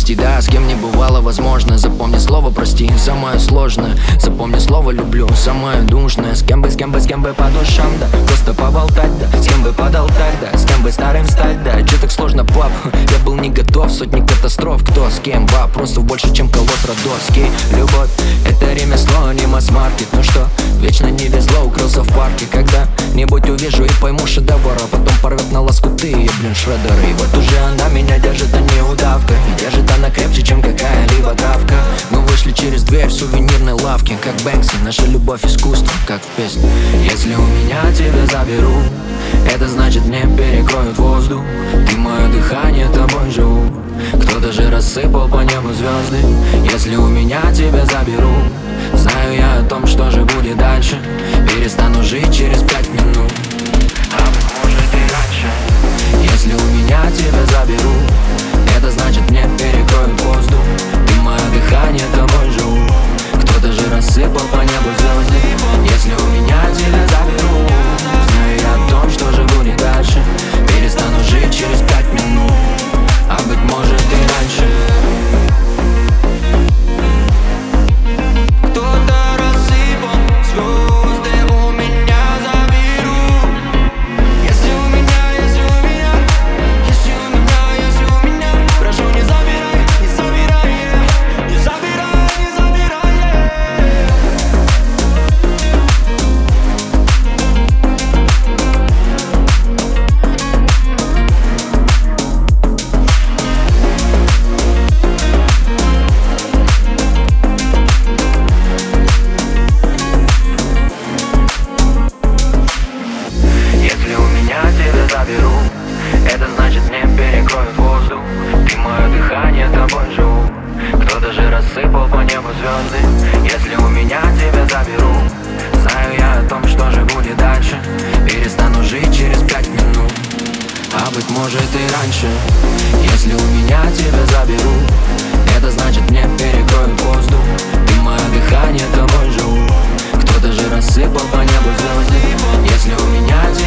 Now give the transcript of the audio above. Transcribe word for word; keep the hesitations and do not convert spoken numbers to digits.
прости, да, с кем не бывало возможно. Запомни слово прости, самое сложное. Запомни слово люблю, самое душное. С кем бы, с кем бы, с кем бы по душам, да. Просто поболтать, да. С кем бы под алтарь, да. С кем бы старым стать, да. Че так сложно, пап? Я был не готов, сотни катастроф. Кто с кем? Вопросов больше, чем колосс Родовский. Любовь — это ремесло, не масс-маркет. Ну что, вечно не везло, укрылся в парке. Когда-нибудь увижу и пойму шедевр, а потом порвет на лоскуты, я, блин, шредер. И вот уже она меня держит, а не удавка. И держит она крепче, чем какая-либо травка. Мы вышли через дверь в сувенирной лавке, как Бэнкси, наша любовь искусство, как в песне. Если у меня тебя заберу, это значит мне перекроют воздух. Ты мое дыхание, тобой живу. Кто-то же рассыпал по небу звезды. Если у меня тебя заберу, знаю я о том, что же будет дальше. Перестану жить через пять минут, а быть может и раньше. Если у меня тебя заберу, это значит мне перекроют воздух. Ты мое дыхание, тобой живу. Кто-то же рассыпал по небу звезды. Если у меня тебя заберу, знаю я о том, что же будет дальше. Перестану жить через пять минут, а быть может и раньше. Это значит мне перекроют воздух. Ты мое дыхание, тобой живу. Кто-то же рассыпал по небу звезды. Если у меня тебя заберу, знаю я о том, что же будет дальше. Перестану жить через пять минут, а быть может и раньше. Если у меня тебя заберу, это значит мне перекроют воздух. Ты мое дыхание, тобой живу. Кто-то же рассыпал по небу звезды. Если у меня тебя